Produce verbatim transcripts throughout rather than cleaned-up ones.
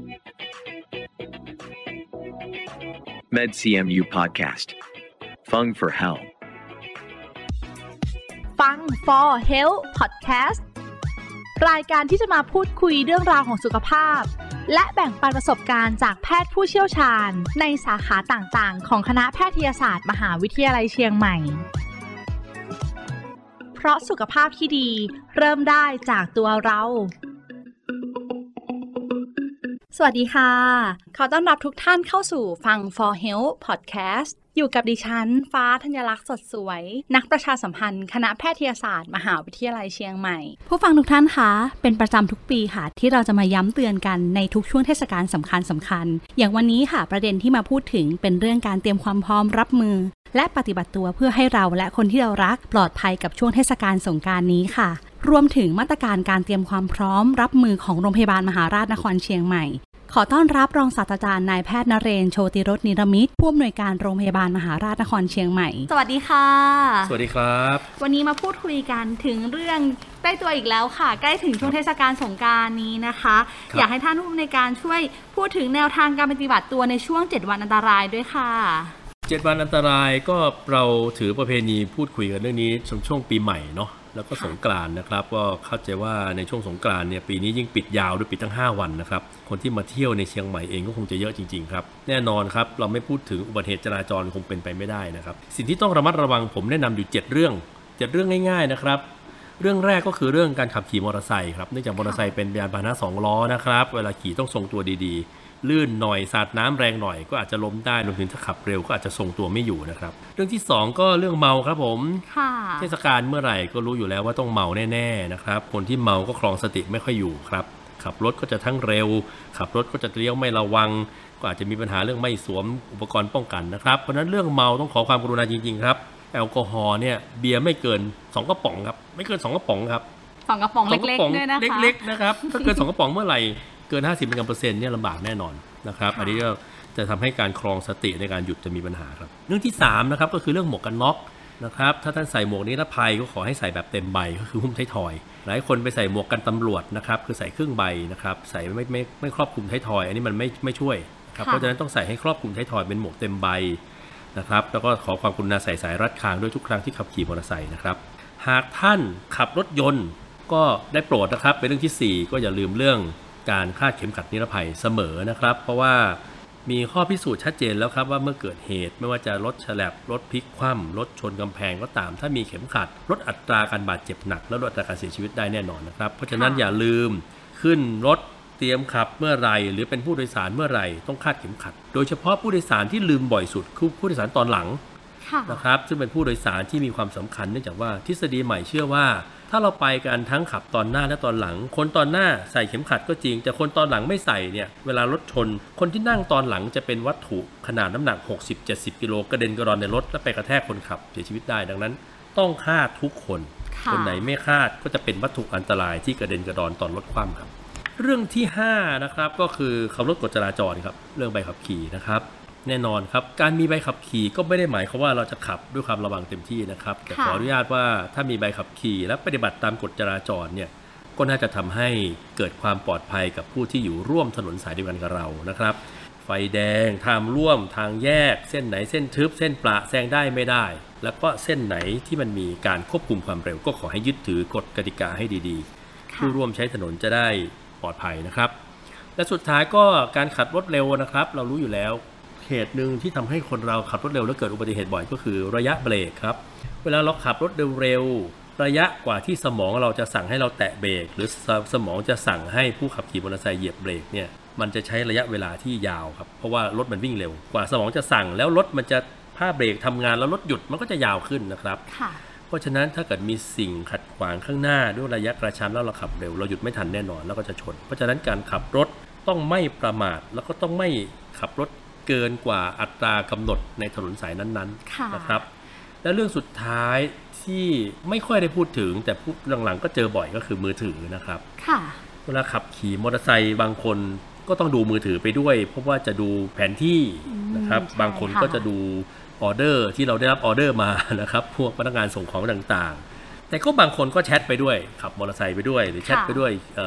MedCMU Podcast. Fung for Health. ฟัง for Health Podcast รายการที่จะมาพูดคุยเรื่องราวของสุขภาพและแบ่งปันประสบการณ์จากแพทย์ผู้เชี่ยวชาญในสาขาต่างๆของคณะแพทยศาสตร์มหาวิทยาลัยเชียงใหม่เพราะสุขภาพที่ดีเริ่มได้จากตัวเราสวัสดีค่ะขอต้อนรับทุกท่านเข้าสู่ฟัง for Health Podcast อยู่กับดิฉันฟ้าธัญลักษณ์สดสวยนักประชาสัมพันธ์คณะแพทยศาสตร์มหาวิทยาลัยเชียงใหม่ผู้ฟังทุกท่านคะเป็นประจำทุกปีค่ะที่เราจะมาย้ำเตือนกันในทุกช่วงเทศกาลสำคัญสำคัญอย่างวันนี้ค่ะประเด็นที่มาพูดถึงเป็นเรื่องการเตรียมความพร้อมรับมือและปฏิบัติตัวเพื่อให้เราและคนที่เรารักปลอดภัยกับช่วงเทศกาลสงกรานต์นี้ค่ะรวมถึงมาตรการการเตรียมความพร้อมรับมือของโรงพยาบาลมหาราชนครเชียงใหม่ขอต้อนรับรองศาสตราจารย์นายแพทย์นเรนทร์โชติรสนิรมิตรผู้อำนวยการโรงพยาบาลมหาราชนครเชียงใหม่สวัสดีค่ะสวัสดีครับวันนี้มาพูดคุยกันถึงเรื่องใกล้ตัวอีกแล้วค่ะใกล้ถึงช่วงเทศกาลสงกรานต์นี้นะคะอยากให้ท่านผู้อำนวยการช่วยพูดถึงแนวทางการปฏิบัติตัวในช่วงเจ็ดวันอันตรายด้วยค่ะเจ็ดวันอันตรายก็เราถือประเพณีพูดคุยกันเรื่องนี้ช่วงปีใหม่เนาะแล้วก็สงกรานต์นะครับก็เข้าใจว่าในช่วงสงกรานต์เนี่ยปีนี้ยิ่งปิดยาวด้วยปิดทั้งห้าวันนะครับคนที่มาเที่ยวในเชียงใหม่เองก็คงจะเยอะจริงๆครับแน่นอนครับเราไม่พูดถึงอุบัติเหตุจราจรคงเป็นไปไม่ได้นะครับสิ่งที่ต้องระมัดระวังผมแนะนำอยู่เจ็ดเรื่องเจ็ดเรื่องง่ายๆนะครับเรื่องแรกก็คือเรื่องการขับขี่มอเตอร์ไซค์ครับเนื่องจากมอเตอร์ไซค์เป็นยานพาหนะสองล้อนะครับเวลาขี่ต้องทรงตัวดีๆลื่นหน่อยสาดน้ำแรงหน่อยก็อาจจะล้มได้รวมถึงถ้าขับเร็วก็อาจจะทรงตัวไม่อยู่นะครับเรื่องที่สองก็เรื่องเมาครับผมเทศกาลเมื่อไหร่ก็รู้อยู่แล้วว่าต้องเมาแน่ๆนะครับคนที่เมาก็ครองสติไม่ค่อยอยู่ครับขับรถก็จะทั้งเร็วขับรถก็จะเลี้ยวไม่ระวังก็อาจจะมีปัญหาเรื่องไม่สวมอุปกรณ์ป้องกันนะครับเพราะนั้นเรื่องเมาต้องขอความกรุณาจริงๆครับแอลกอฮอล์เนี่ยเบียร์ไม่เกินสองกระป๋องครับไม่เกินสองกระป๋องครับสองกระป๋องเล็กๆด้วยนะคะเล็กๆนะครับถ้าเกินสองกระป๋องเมื่อไหร่เกินห้าสิบมิลลิกรัมเปอร์เซ็นต์เนี่ยลำบากแน่นอนนะครับอันนี้ก็จะทำให้การครองสติในการหยุดจะมีปัญหาครับเรื่องที่สามนะครับก็คือเรื่องหมวกกันน็อกนะครับถ้าท่านใส่หมวกนิรภัยก็ขอให้ใส่แบบเต็มใบก็คือหุ้มท้ายทอยหลายคนไปใส่หมวกกันตำรวจนะครับคือใส่ครึ่งใบนะครับใส่ไม่ไม่ไม่ครอบคลุมท้ายทอยอันนี้มันไม่ไม่ช่วยครับเพราะฉะนั้นต้องใส่ให้ครอบคลุมท้ายทอยเป็นหมวกเต็มใบนะครับแล้วก็ขอความกรุณาใส่สายรัดคางด้วยทุกครั้งที่ขับขี่มอเตอร์ไซค์นะครับหากท่านขับรถยนต์ก็ได้โปรดนะครับเป็นเรื่องที่สี่ก็อย่าลืมเรื่องการคาดเข็มขัดนิรภัยเสมอนะครับเพราะว่ามีข้อพิสูจน์ชัดเจนแล้วครับว่าเมื่อเกิดเหตุไม่ว่าจะรถฉลับรถพลิกคว่ำรถชนกำแพงก็ตามถ้ามีเข็มขัดลดอัตราการบาดเจ็บหนักและลดอัตราการเสียชีวิตได้แน่นอนนะครับเพราะฉะนั้นอย่าลืมขึ้นรถเตรียมขับเมื่อไหร่หรือเป็นผู้โดยสารเมื่อไหร่ต้องคาดเข็มขัดโดยเฉพาะผู้โดยสารที่ลืมบ่อยสุดคือผู้โดยสารตอนหลังนะครับซึ่งเป็นผู้โดยสารที่มีความสำคัญเนื่องจากว่าทฤษฎีใหม่เชื่อว่าถ้าเราไปกันทั้งขับตอนหน้าและตอนหลังคนตอนหน้าใส่เข็มขัดก็จริงแต่คนตอนหลังไม่ใส่เนี่ยเวลารถชนคนที่นั่งตอนหลังจะเป็นวัตถุขนาดน้ำหนัก หกสิบถึงเจ็ดสิบ กิโลกระเด็นกระดอนในรถและไปกระแทกคนขับเสียชีวิตได้ดังนั้นต้องคาดทุกคนคนไหนไม่คาดก็จะเป็นวัตถุอันตรายที่กระเด็นกระดอนตอนรถคว่ำครับเรื่องที่ห้านะครับก็คือขับรถกฎจราจรครับเรื่องใบขับขี่นะครับแน่นอนครับการมีใบขับขี่ก็ไม่ได้หมายความว่าเราจะขับด้วยความระวังเต็มที่นะครับแต่ขออนุญาตว่าถ้ามีใบขับขี่และปฏิบัติตามกฎจราจรเนี่ยก็น่าจะทำให้เกิดความปลอดภัยกับผู้ที่อยู่ร่วมถนนสายเดียวกันกับเรานะครับไฟแดงทางร่วมทางแยกเส้นไหนเส้นทึบเส้นประแซงได้ไม่ได้แล้วก็เส้นไหนที่มันมีการควบคุมความเร็วก็ขอให้ยึดถือกฎกติกาให้ดีๆผู้ร่วมใช้ถนนจะได้ปลอดภัยนะครับและสุดท้ายก็การขับรถเร็วนะครับเรารู้อยู่แล้วเหตุหนึ่งที่ทำให้คนเราขับรถเร็วแล้วเกิดอุบัติเหตุบ่อยก็คือระยะเบรกครับเวลาเราขับรถเร็วๆระยะกว่าที่สมองเราจะสั่งให้เราแตะเบรกหรือสมองจะสั่งให้ผู้ขับขี่มอเตอร์ไซค์เหยียบเบรกเนี่ยมันจะใช้ระยะเวลาที่ยาวครับเพราะว่ารถมันวิ่งเร็วกว่าสมองจะสั่งแล้วรถมันจะผ้าเบรกทำงานแล้วรถหยุดมันก็จะยาวขึ้นนะครับเพราะฉะนั้นถ้าเกิดมีสิ่งขัดขวางข้างหน้าด้วยระยะกระชั้นแล้วเราขับเร็วเราหยุดไม่ทันแน่นอนแล้วก็จะชนเพราะฉะนั้นการขับรถต้องไม่ประมาทแล้วก็ต้องไม่ขับรถเกินกว่าอัตรากำหนดในถนนสายนั้นๆนะครับและเรื่องสุดท้ายที่ไม่ค่อยได้พูดถึงแต่พูดหลังๆก็เจอบ่อยก็คือมือถือนะครับเวลาขับขี่มอเตอร์ไซค์บางคนก็ต้องดูมือถือไปด้วยเพราะว่าจะดูแผนที่นะครับบางคนก็จะดูออเดอร์ที่เราได้รับออเดอร์มานะครับพวกพนักงานส่งของต่างๆแต่ก็บางคนก็แชทไปด้วยขับมอเตอร์ไซค์ไปด้วยหรือแชทไปด้วย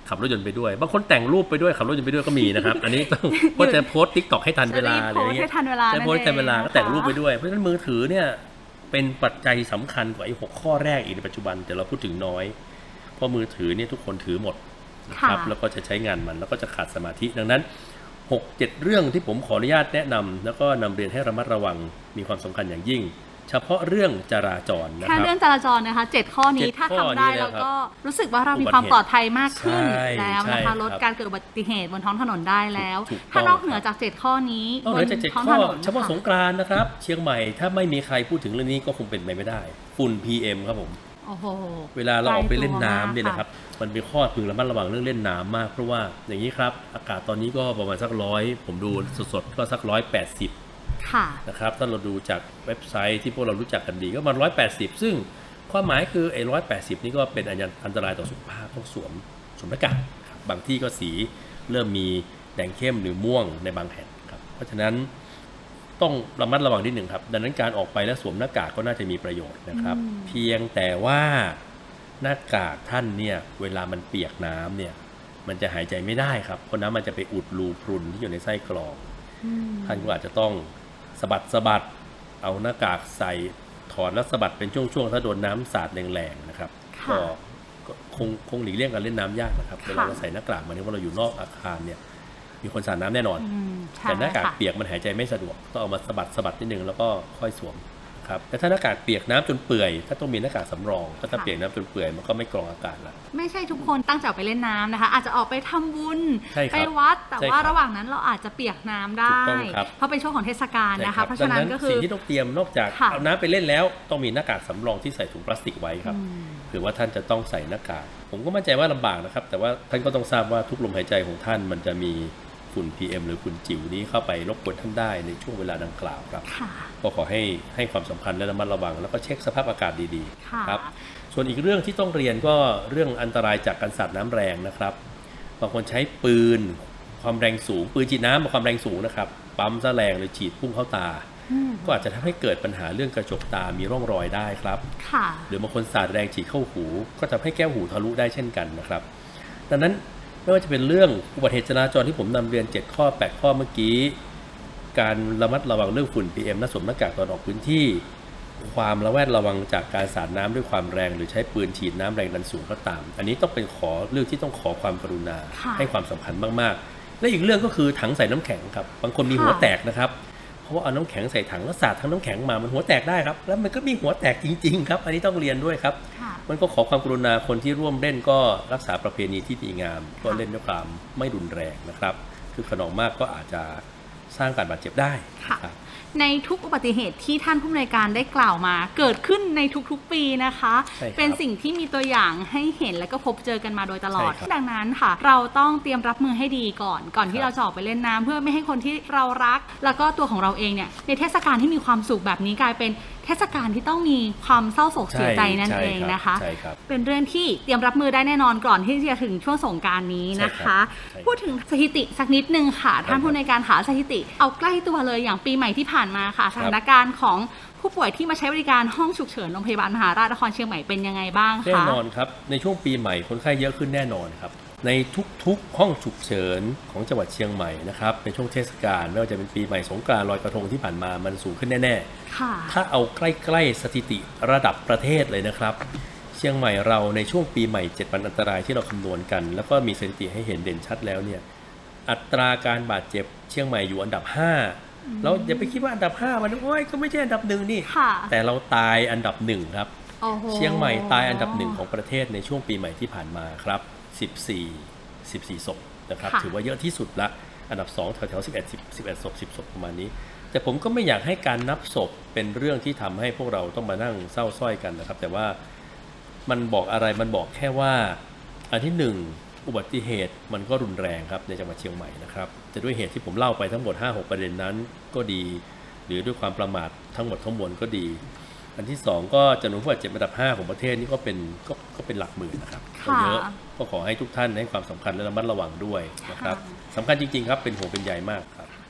ขับรถยนต์ไปด้วยบางคนแต่งรูปไปด้วยขับรถยนต์ไปด้วยก็มีนะครับ อันนี้ต้องก็จะโพสต์ TikTok ให้ทันเวลาอะไรอย่างเงี้ยให้ทันเวลาจะโพสต์ทันเวลาก็แต่งรูปไปด้วยเพราะฉะนั้นมือถือเนี่ยเป็นปัจจัยสำคัญกว่าไอ้หกข้อแรกอีกในปัจจุบันแต่เราพูดถึงน้อยเพราะมือถือเนี่ยทุกคนถือหมดนะครับแล้วก็จะใช้งานมันแล้วก็จะขาดสมาธิดังนั้น หกเจ็ด เรื่องที่ผมขออนุญาตแนะนำแล้วก็นำเรียนให้ระมัดระวังมีความสำคัญอย่างยิ่งเฉพาะเรื่องจราจรนะครับแค่เรื่องจราจรนะคะเจ็ดข้อนี้ถ้าทำได้แล้วก็รู้สึกว่าเรามีความปลอดภัยมากขึ้นแล้วนะคะลดการเกิดอุบัติเหตุบนท้องถนนได้แล้วถ้านอกเหนือจากเจ็ดข้อนี้นอกเหนือจากเจ็ดข้อเฉพาะสงกรานต์นะครับเชียงใหม่ถ้าไม่มีใครพูดถึงเรื่องนี้ก็คงเป็นไปไม่ได้ฝุ่น พี เอ็ม ครับผมเวลาเราออกไปเล่นน้ำเนี่ยนะครับมันเป็นข้อพึงระมัดระวังเรื่องเล่นน้ำมากเพราะว่าอย่างนี้ครับอากาศตอนนี้ก็ประมาณสักร้อยผมดูสดๆก็สักร้อยแปดสิบนะครับถ้าเราดูจากเว็บไซต์ที่พวกเรารู้จักกันดีก็ประมาณร้อยแปดสิบซึ่งความหมายคือไอ้ร้อยแปดสิบนี่ก็เป็นอันตรายต่อสุขภาพต้องสวมสวมหน้ากากบางที่ก็สีเริ่มมีแดงเข้มหรือม่วงในบางแห่งครับเพราะฉะนั้นต้องระมัดระวังนิดหนึ่งครับดังนั้นการออกไปแล้วสวมหน้ากากก็น่าจะมีประโยชน์นะครับเพียงแต่ว่าหน้ากากท่านเนี่ยเวลามันเปียกน้ำเนี่ยมันจะหายใจไม่ได้ครับเพราะน้ำมันจะไปอุดรูพรุนที่อยู่ในไส้กรองท่านก็อาจจะต้องสะบัดสะบัดเอาหน้ากากใส่ถอดแล้วสะบัดเป็นช่วงๆถ้าโดนน้ำสาดแรงๆนะครับก็คงคงหลีกเลี่ยงการเล่นน้ำยากนะครับเวลาเราใส่หน้ากากมาเนี่ยว่าเราอยู่นอกอาคารเนี่ยมีคนสาดน้ำแน่นอนแต่หน้ากากเปียกมันหายใจไม่สะดวกต้องเอามาสะบัดสะบัดนิดนึงแล้วก็ค่อยสวมครับแต่ถ้าหน้ากากเปียกน้ำจนเปื่อยถ้าต้องมีหน้ากากสำรองถ้าเปียกน้ำจนเปื่อยมันก็ไม่กรองอากาศละไม่ใช่ทุกคนตั้งใจไปเล่นน้ำนะคะอาจจะออกไปทำบุญไปวัดแต่ว่าระหว่างนั้นเราอาจจะเปียกน้ำได้เพราะเป็นช่วงของเทศกาลนะคะเพราะฉะนั้นก็คือสิ่งที่ต้องเตรียมนอกจากเอาน้ำไปเล่นแล้วต้องมีหน้ากากสำรองที่ใส่ถุงพลาสติกไว้ครับเผื่อว่าท่านจะต้องใส่หน้ากากผมก็มั่นใจว่าลำบากนะครับแต่ว่าท่านก็ต้องทราบว่าทุกลมหายใจของท่านมันจะมีฝุ่น พี เอ็ม หรือฝุ่นจิ๋วนี้เข้าไปรบกวนท่านได้ในช่วงเวลาดังกล่าวครับก็ขอให้ให้ความสำคัญและระมัดระวังแล้วก็เช็คสภาพอากาศดีๆครับส่วนอีกเรื่องที่ต้องเรียนก็เรื่องอันตรายจากการสาดน้ำแรงนะครับบางคนใช้ปืนความแรงสูงปืนฉีดน้ำความแรงสูงนะครับปั๊มซะแรงเลยฉีดพุ่งเข้าตาก็อาจจะทำให้เกิดปัญหาเรื่องกระจกตามีร่องรอยได้ครับหรือบางคนสาดแรงฉีดเข้าหูก็ทำให้แก้วหูทะลุได้เช่นกันนะครับดังนั้นไม่ว่าจะเป็นเรื่องอุบัติเหตุจราจรที่ผมนำเรียนเจ็ดข้อแปดข้อเมื่อกี้การระมัดระวังเรื่องฝุ่น พี เอ็ม และสวมหน้ากากตอนออกพื้นที่ความระแวดระวังจากการสาดน้ำด้วยความแรงหรือใช้ปืนฉีดน้ำแรงดันสูงก็ตามอันนี้ต้องเป็นขอเรื่องที่ต้องขอความกรุณาให้ความสำคัญมากๆและอีกเรื่องก็คือถังใส่น้ำแข็งครับบางคนมีหัวแตกนะครับเพราะว่าเอาน้ำแข็งใส่ถังแล้วสาดทั้งน้ำแข็งมามันหัวแตกได้ครับแล้วมันก็มีหัวแตกจริงๆครับอันนี้ต้องเรียนด้วยครับมันก็ขอความกรุณาคนที่ร่วมเล่นก็รักษาประเพณีที่ดีงามก็เล่นด้วยความไม่รุนแรงนะครับคือขนองมากก็อาจจะสร้างการบาดเจ็บได้ในทุกอุบัติเหตุที่ท่านผู้อำนวยการได้กล่าวมาเกิดขึ้นในทุกๆปีนะคะเป็นสิ่งที่มีตัวอย่างให้เห็นและก็พบเจอกันมาโดยตลอดดังนั้นค่ะเราต้องเตรียมรับมือให้ดีก่อนก่อนที่เราจะออกไปเล่นน้ำเพื่อไม่ให้คนที่เรารักแล้วก็ตัวของเราเองเนี่ยในเทศกาลที่มีความสุขแบบนี้กลายเป็นเทศกาลที่ต้องมีความเศร้าโศกเสียใจนั่นเองนะคะเป็นเรื่องที่เตรียมรับมือได้แน่นอนก่อนที่จะถึงช่วงสงกรานต์นี้นะคะพูดถึงสถิติสักนิดนึงค่ะท่านผู้อำนวยการขาสถิติเอาใกล้ตัวเลยอย่างปีใหม่ที่ผ่านมาค่ะสถานการณ์ของผู้ป่วยที่มาใช้บริการห้องฉุกเฉินโรงพยาบาลมหาราชนครเชียงใหม่เป็นยังไงบ้างคะแน่นอนครับในช่วงปีใหม่คนไข้เยอะขึ้นแน่นอนครับในทุกๆห้องฉุกเฉินของจังหวัดเชียงใหม่นะครับในช่วงเทศกาลไม่ว่าจะเป็นปีใหม่สงกรานต์ลอยกระทงที่ผ่านมามันสูงขึ้นแน่ๆถ้าเอาใกล้ๆสถิติระดับประเทศเลยนะครับเชียงใหม่เราในช่วงปีใหม่เจ็ดวันอันตรายที่เราคำนวณกันแล้วก็มีสถิติให้เห็นเด่นชัดแล้วเนี่ยอัตราการบาดเจ็บเชียงใหม่อยู่อันดับห้าเราอย่าไปคิดว่าอันดับห้ามันโอ้ยก็ไม่ใช่อันดับหนึ่งนี่แต่เราตายอันดับหนึ่งครับเชียงใหม่ตายอันดับหนึ่งของประเทศในช่วงปีใหม่ที่ผ่านมาครับสิบสี่ สิบสี่ศพนะครับถือว่าเยอะที่สุดละอันดับสองแถวๆสิบเอ็ด สิบเอ็ดศพสิบศพประมาณนี้แต่ผมก็ไม่อยากให้การนับศพเป็นเรื่องที่ทำให้พวกเราต้องมานั่งเศร้าส้อยกันนะครับแต่ว่ามันบอกอะไรมันบอกแค่ว่าอันที่หนึ่งอุบัติเหตุมันก็รุนแรงครับในจังหวัดเชียงใหม่นะครับแต่ด้วยเหตุที่ผมเล่าไปทั้งหมด ห้าหก ประเด็นนั้นก็ดีหรือด้วยความประมาททั้งหมดทั้งมวลก็ดีอันที่สองก็จำนวนผู้บาดเจ็บอันดับห้าของประเทศนี่ก็เป็นก็ก็เป็นหลักหมื่นนะครับเยอะก็ขอให้ทุกท่านให้ความสำคัญและระมัดระวังด้วยนะครับสำคัญจริงๆครับเป็นห่วงเป็นใยมากครับ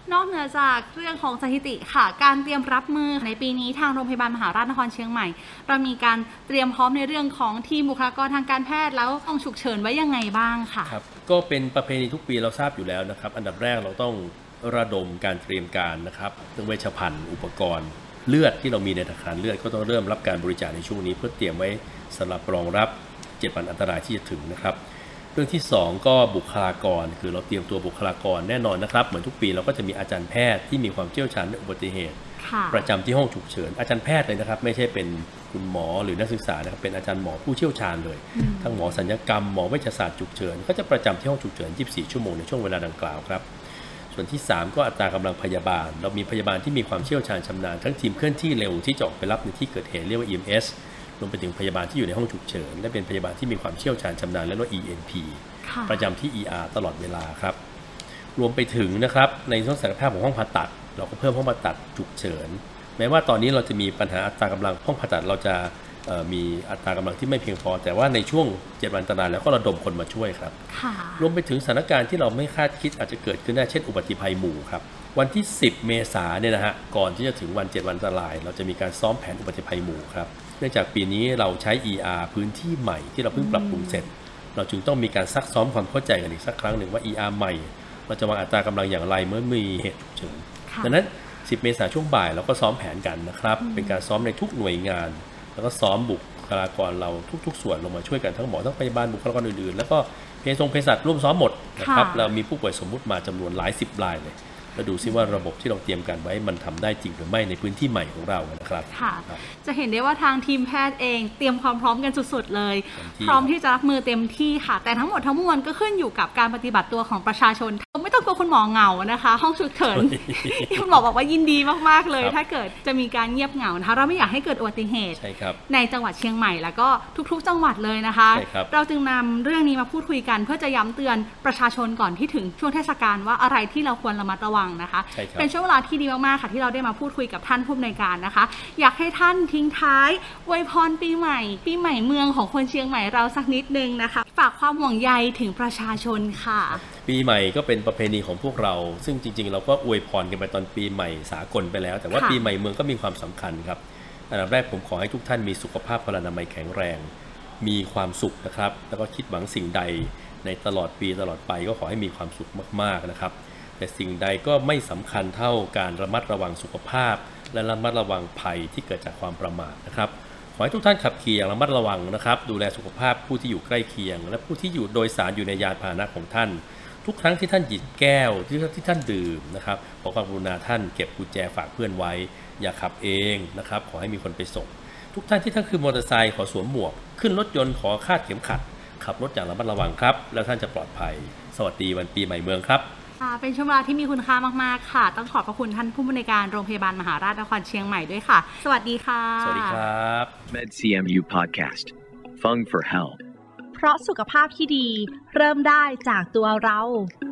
นอกเหนือจากเรื่องของสถิติค่ะการเตรียมรับมือในปีนี้ทางโรงพยาบาลมหาราชนครเชียงใหม่เรามีการเตรียมพร้อมในเรื่องของทีมบุคลากรทางการแพทย์แล้วต้องฉุกเฉินไว้ยังไงบ้างค่ะครับก็เป็นประเพณีทุกปีเราทราบอยู่แล้วนะครับอันดับแรกเราต้องระดมการเตรียมการนะครับเรื่องเวชภัณฑ์อุปกรณ์เลือดที่เรามีในธนาคารเลือดก็ต้องเริ่มรับการบริจาคในช่วงนี้เพื่อเตรียมไว้สำหรับรองรับเจ็ดวันอันตรายที่จะถึงนะครับเรื่องที่สองก็บุคลากรคือเราเตรียมตัวบุคลากรแน่นอนนะครับเหมือนทุกปีเราก็จะมีอาจารย์แพทย์ที่มีความเชี่ยวชาญในอุบัติเหตุประจำที่ห้องฉุกเฉินอาจารย์แพทย์เลยนะครับไม่ใช่เป็นคุณหมอหรือนักศึกษานะครับเป็นอาจารย์หมอผู้เชี่ยวชาญเลยทั้งหมอศัลยกรรมหมอเวชศาสตร์ฉุกเฉินก็จะประจำที่ห้องฉุกเฉินยี่สิบสี่ชั่วโมงในช่วงเวลาดังกล่าวครับส่วนที่สามก็อัตรากำลังพยาบาลเรามีพยาบาลที่มีความเชี่ยวชาญชำนาญทั้งทีมเคลื่อนที่เร็วที่จะออกไปรับในที่เกิดเหตุเรียกว่า อี เอ็ม เอส รวมไปถึงพยาบาลที่อยู่ในห้องฉุกเฉินและเป็นพยาบาลที่มีความเชี่ยวชาญชำนาญและเรียกว่า อี เอ็น พี ประจำที่ อี อาร์ ตลอดเวลาครับรวมไปถึงนะครับในส่วนศักยภาพของห้องผ่าตัดเราก็เพิ่มห้องผ่าตัดฉุกเฉินแม้ว่าตอนนี้เราจะมีปัญหาอัตรากำลังห้องผ่าตัดเราจะมีอัตรากำลังที่ไม่เพียงพอแต่ว่าในช่วงเจ็ดวันอันตรายแล้วก็ระดมคนมาช่วยครับรวมไปถึงสถานการณ์ที่เราไม่คาดคิดอาจจะเกิดขึ้นได้เช่นอุบัติภัยหมู่ครับวันที่สิบเมษายนเนี่ยนะฮะก่อนที่จะถึงวันเจ็ดวันอันตรายเราจะมีการซ้อมแผนอุบัติภัยหมู่ครับเนื่องจากปีนี้เราใช้ อี อาร์ พื้นที่ใหม่ที่เราเพิ่งปรับปรุงเสร็จเราจึงต้องมีการซักซ้อมความเข้าใจกันอีกสักครั้งหนึ่งว่า อี อาร์ ใหม่เราจะวางอัตรากำลังอย่างไรเมื่อมีเหตุฉุกเฉินดังนั้นสิบเมษายนช่วงบ่ายเราก็ซ้อมแผนกันนะครับเป็นการซ้อมในทุกหน่วยงานแล้วก็ซ้อมบุคลากรเราทุกๆส่วนลงมาช่วยกันทั้งหมอทั้งพยาบาลบุคลากรอื่นๆแล้วก็เภสัชเภสัชร่วมซ้อมหมดนะครับเรามีผู้ป่วยสมมุติมาจำนวนหลายสิบรายเลยแล้วดูซิว่าระบบที่เราเตรียมกันไว้มันทำได้จริงหรือไม่ในพื้นที่ใหม่ของเรานะครับค่ะจะเห็นได้ว่าทางทีมแพทย์เองเตรียมความพร้อมกันสุดๆเลยพร้อมที่จะรับมือเต็มที่ค่ะแต่ทั้งหมดทั้งมวลก็ขึ้นอยู่กับการปฏิบัติตัวของประชาชนไม่ต้องกลัวคุณหมอเหงานะคะห้องฉุกเฉินคุณหมอบอกว่ายินดีมากๆเลยถ้าเกิดจะมีการเงียบเหงานะคะเราไม่อยากให้เกิดอุบัติเหตุในจังหวัดเชียงใหม่แล้วก็ทุกๆจังหวัดเลยนะคะเราจึงนำเรื่องนี้มาพูดคุยกันเพื่อจะย้ำเตือนประชาชนก่อนที่ถึงช่วงเทศกาลว่าอะไรที่เราควรระมัดระวังนะคะเป็นช่วงเวลาที่ดีมากๆค่ะที่เราได้มาพูดคุยกับท่านผู้อำนวยการนะคะอยากให้ท่านทิ้งท้ายอวยพรปีใหม่ปีใหม่เมืองของคนเชียงใหม่เราสักนิดนึงนะคะฝากความห่วงใยถึงประชาชนค่ะปีใหม่ก็เป็นประเพณีของพวกเราซึ่งจริงๆเราก็อวยพรกันไปตอนปีใหม่สากลไปแล้วแต่ว่าปีใหม่เมืองก็มีความสำคัญครับอันดับแรกผมขอให้ทุกท่านมีสุขภาพพลานามัยแข็งแรงมีความสุขนะครับแล้วก็คิดหวังสิ่งใดในตลอดปีตลอดไปก็ขอให้มีความสุขมากๆนะครับแต่สิ่งใดก็ไม่สำคัญเท่าการระมัดระวังสุขภาพและระมัดระวังภัยที่เกิดจากความประมาทนะครับขอให้ทุกท่านขับขี่อย่างระมัดระวังนะครับดูแลสุขภาพผู้ที่อยู่ใกล้เคียงและผู้ที่อยู่โดยสารอยู่ในยานพาหนะของท่านทุกครั้งที่ท่านหยิบแก้วที่ที่ท่านดื่มนะครับขอความกรุณาท่านเก็บกุญแจฝากเพื่อนไว้อย่าขับเองนะครับขอให้มีคนไปส่งทุกท่านที่ท่านคือมอเตอร์ไซค์ขอสวมหมวกขึ้นรถยนต์ขอคาดเข็มขัดขับรถอย่างระมัดระวังครับแล้วท่านจะปลอดภัยสวัสดีวันปีใหม่เมืองครับเป็นช่วงเวลาที่มีคุณค่ามากๆค่ะต้องขอบพระคุณท่านผู้บริการโรงพยาบาลมหาราชนครเชียงใหม่ด้วยค่ะสวัสดีค่ะสวัสดีครับ Med ซี เอ็ม ยู Podcast Fung for Health เพราะสุขภาพที่ดีเริ่มได้จากตัวเรา